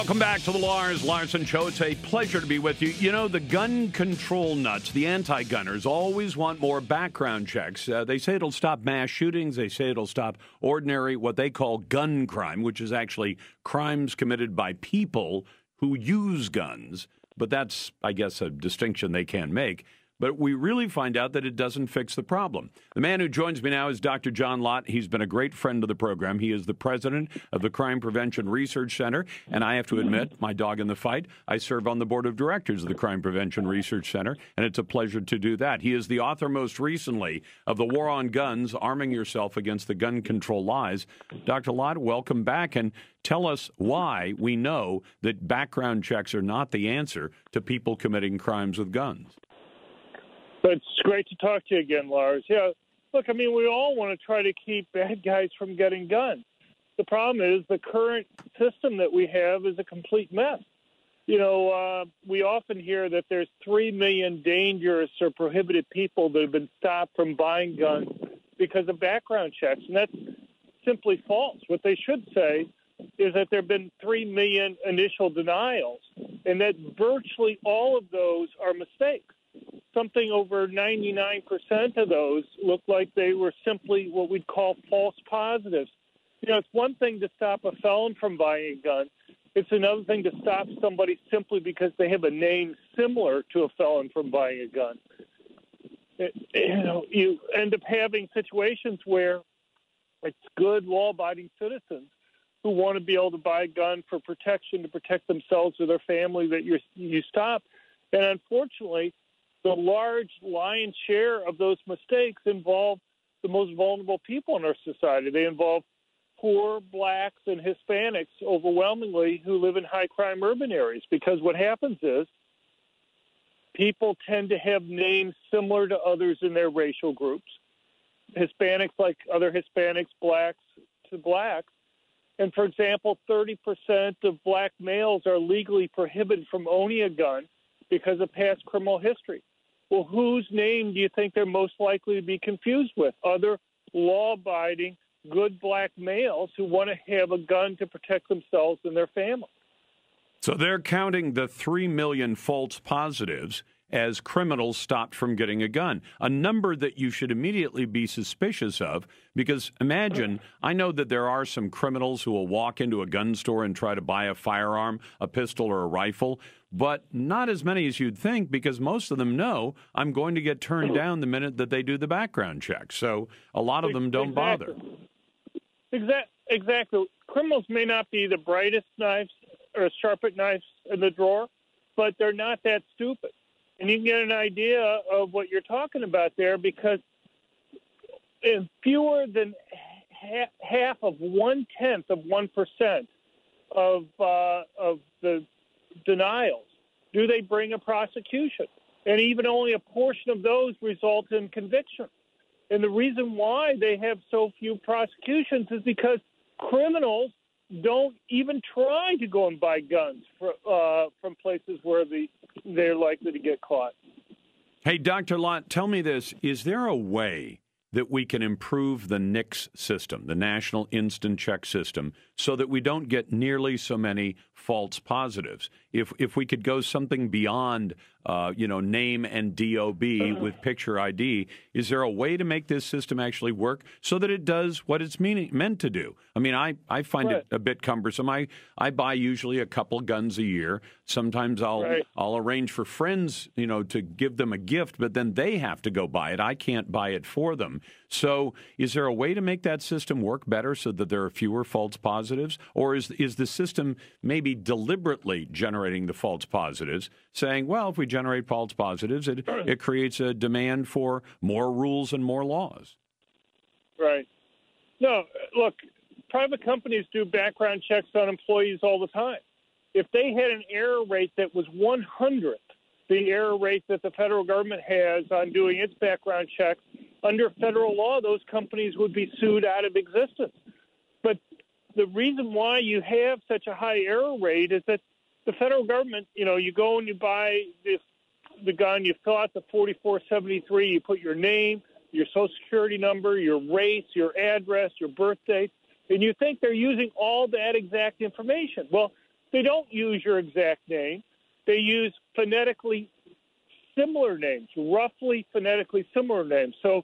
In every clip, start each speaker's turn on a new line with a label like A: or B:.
A: Welcome back to the Lars Larson Show. It's a pleasure to be with you. You know, the gun control nuts, the anti-gunners, always want more background checks. They say it'll stop mass shootings. They say it'll stop ordinary, what they call gun crime, which is actually crimes committed by people who use guns. But that's, I guess, a distinction they can make. But we really find out that it doesn't fix the problem. The man who joins me now is Dr. John Lott. He's been a great friend of the program. He is the president of the Crime Prevention Research Center. And I have to admit, my dog in the fight, I serve on the board of directors of the Crime Prevention Research Center, and it's a pleasure to do that. He is the author most recently of The War on Guns, Arming Yourself Against the Gun Control Lies. Dr. Lott, welcome back, and tell us why we know that background checks are not the answer to people committing crimes with guns.
B: But it's great to talk to you again, Lars. Yeah, look, I mean, we all want to try to keep bad guys from getting guns. The problem is the current system that we have is a complete mess. You know, we often hear that there's 3 million dangerous or prohibited people that have been stopped from buying guns because of background checks, and that's simply false. What they should say is that there have been 3 million initial denials, and that virtually all of those are mistakes. Something over 99% of those look like they were simply what we'd call false positives. You know, it's one thing to stop a felon from buying a gun. It's another thing to stop somebody simply because they have a name similar to a felon from buying a gun. You end up having situations where it's good, law-abiding citizens who want to be able to buy a gun for protection, to protect themselves or their family that you stop. And unfortunately, the large lion's share of those mistakes involve the most vulnerable people in our society. They involve poor blacks and Hispanics overwhelmingly who live in high-crime urban areas, because what happens is people tend to have names similar to others in their racial groups. Hispanics like other Hispanics, blacks to blacks. And, for example, 30% of black males are legally prohibited from owning a gun because of past criminal history. Well, whose name do you think they're most likely to be confused with? Other law-abiding, good black males who want to have a gun to protect themselves and their family.
A: So they're counting the 3 million false positives as criminals stopped from getting a gun, a number that you should immediately be suspicious of, because imagine, I know that there are some criminals who will walk into a gun store and try to buy a firearm, a pistol or a rifle, but not as many as you'd think, because most of them know I'm going to get turned down the minute that they do the background check. So a lot of them don't bother.
B: Exactly. Criminals may not be the brightest knives or sharpest knives in the drawer, but they're not that stupid. And you can get an idea of what you're talking about there, because in fewer than half of 0.1% of the denials do they bring a prosecution, and even only a portion of those result in conviction. And the reason why they have so few prosecutions is because criminals don't even try to go and buy guns from places where they're likely to get caught.
A: Hey, Dr. Lott, tell me this. Is there a way that we can improve the NICS system, the National Instant Check System, so that we don't get nearly so many false positives? If we could go something beyond, name and DOB with picture ID, is there a way to make this system actually work so that it does what it's meant to do? I mean, I find it a bit cumbersome. I buy usually a couple guns a year. Sometimes I'll arrange for friends, to give them a gift, but then they have to go buy it. I can't buy it for them. So is there a way to make that system work better so that there are fewer false positives? Or is the system maybe deliberately generating the false positives, saying, well, if we generate false positives, it creates a demand for more rules and more laws? Right.
B: No, look, private companies do background checks on employees all the time. If they had an error rate that was 100th the error rate that the federal government has on doing its background checks, under federal law, those companies would be sued out of existence. But the reason why you have such a high error rate is that the federal government, you go and you buy the gun, you fill out the 4473, you put your name, your social security number, your race, your address, your birth date, and you think they're using all that exact information. Well, They don't use your exact name. They use phonetically similar names, roughly phonetically similar names. So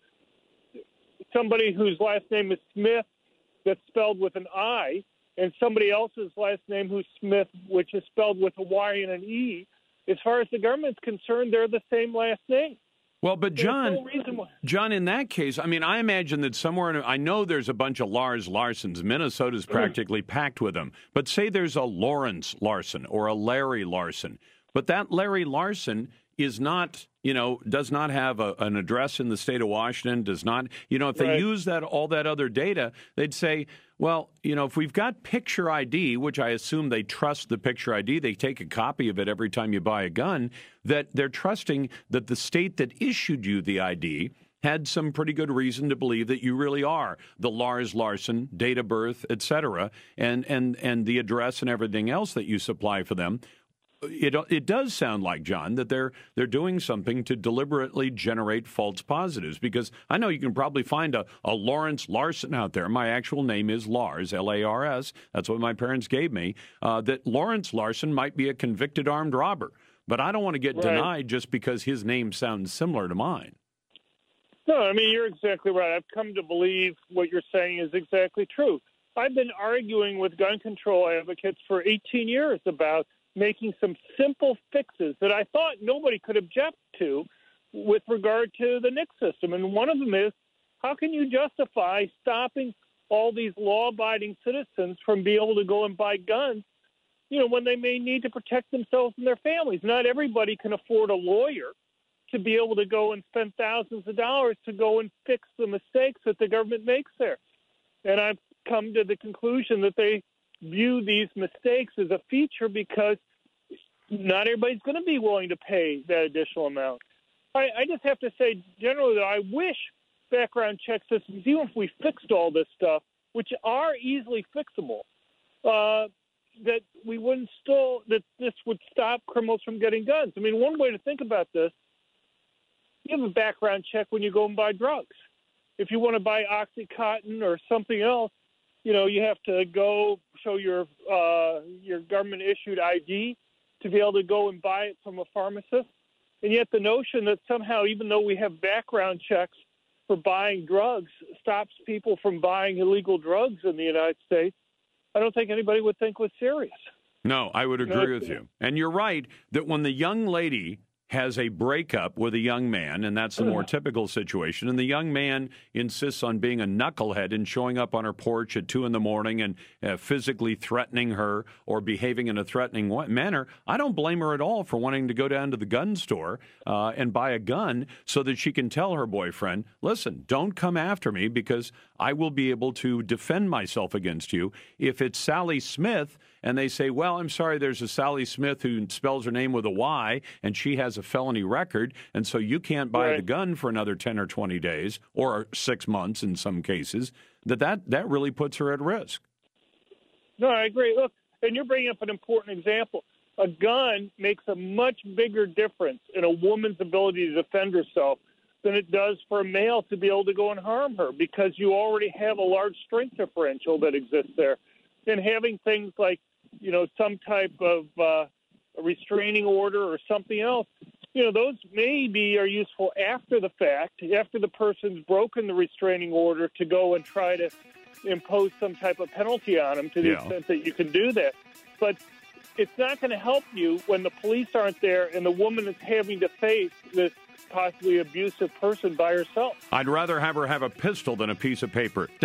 B: somebody whose last name is Smith that's spelled with an I, and somebody else's last name who's Smith, which is spelled with a Y and an E, as far as the government's concerned, they're the same last name.
A: Well, but
B: John,
A: John, in that case, I mean, I imagine that somewhere, I know there's a bunch of Lars Larsons. Minnesota's practically packed with them. But say there's a Lawrence Larson or a Larry Larson. But that Larry Larson is not, does not have an address in the state of Washington, does not, if they use that all that other data, they'd say, well, if we've got picture ID, which I assume they trust the picture ID, they take a copy of it every time you buy a gun, that they're trusting that the state that issued you the ID had some pretty good reason to believe that you really are the Lars Larson, date of birth, et cetera, and the address and everything else that you supply for them. It does sound like, John, that they're doing something to deliberately generate false positives, because I know you can probably find a Lawrence Larson out there. My actual name is Lars, L-A-R-S. That's what my parents gave me. That Lawrence Larson might be a convicted armed robber, but I don't want to get denied just because his name sounds similar to mine.
B: No, I mean, you're exactly right. I've come to believe what you're saying is exactly true. I've been arguing with gun control advocates for 18 years about making some simple fixes that I thought nobody could object to with regard to the NICS system. And one of them is, how can you justify stopping all these law-abiding citizens from being able to go and buy guns, when they may need to protect themselves and their families? Not everybody can afford a lawyer to be able to go and spend thousands of dollars to go and fix the mistakes that the government makes there. And I've come to the conclusion that they view these mistakes as a feature because not everybody's going to be willing to pay that additional amount. I just have to say, generally, that I wish background check systems, even if we fixed all this stuff, which are easily fixable, that we wouldn't that this would stop criminals from getting guns. I mean, one way to think about this, you have a background check when you go and buy drugs. If you want to buy OxyContin or something else, you have to go show your government-issued ID to be able to go and buy it from a pharmacist. And yet the notion that somehow, even though we have background checks for buying drugs, stops people from buying illegal drugs in the United States, I don't think anybody would think was serious.
A: No, I would agree with you. And you're right that when the young lady has a breakup with a young man, and that's the more typical situation, and the young man insists on being a knucklehead and showing up on her porch at 2 a.m. and physically threatening her or behaving in a threatening manner, I don't blame her at all for wanting to go down to the gun store and buy a gun so that she can tell her boyfriend, listen, don't come after me because I will be able to defend myself against you. If it's Sally Smith and they say, well, I'm sorry, there's a Sally Smith who spells her name with a Y and she has a felony record, and so you can't buy the gun for another 10 or 20 days or 6 months in some cases, that really puts her at risk.
B: No, I agree. Look, and you're bringing up an important example. A gun makes a much bigger difference in a woman's ability to defend herself than it does for a male to be able to go and harm her, because you already have a large strength differential that exists there. And having things like, some type of a restraining order or something else, those maybe are useful after the fact, after the person's broken the restraining order, to go and try to impose some type of penalty on them to the extent that you can do that. But it's not going to help you when the police aren't there and the woman is having to face this possibly abusive person by herself.
A: I'd rather have her have a pistol than a piece of paper.